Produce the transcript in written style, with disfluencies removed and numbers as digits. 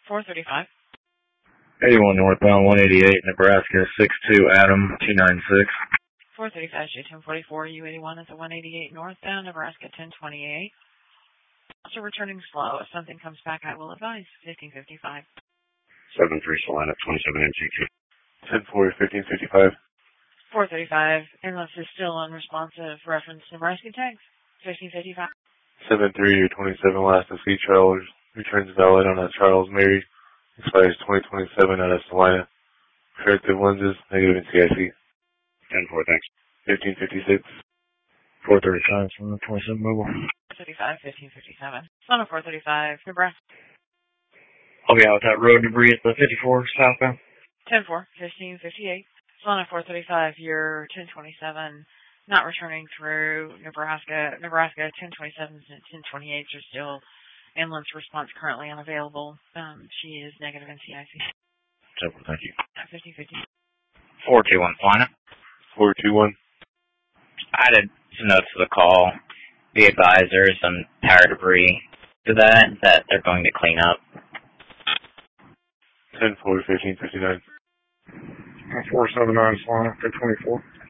435. 81 northbound 188 Nebraska 62 Adam 296. 435 J1044 U81 is a 188 northbound Nebraska 1028. Also returning slow. If something comes back, I will advise. 1555. 73 Salina 27 MCQ. 10-4, 1555. 435. Inlet is still unresponsive. Reference Nebraska tags. 1555. 7-3, 27 last to sea Charles. Returns valid on a Charles Mary. Expires 2027 out of Salina. Corrective lenses, negative in CIC. 10-4, thanks. 1556. 435 from the 27 mobile. 435, 1557. Salina 435, Nebraska. I'll be out with that road debris at the 54 southbound. 10-4, 1558. Salina 435, year 1027. Not returning through Nebraska. Nebraska 1027s and 1028s are still ambulance response currently unavailable. She is negative in CIC. Simple, thank you. 1550. 421 Salina. 421. I added some notes to the call. The advisor, some tire debris to that they're going to clean up. 10-4, 1559. 479 Salina 224.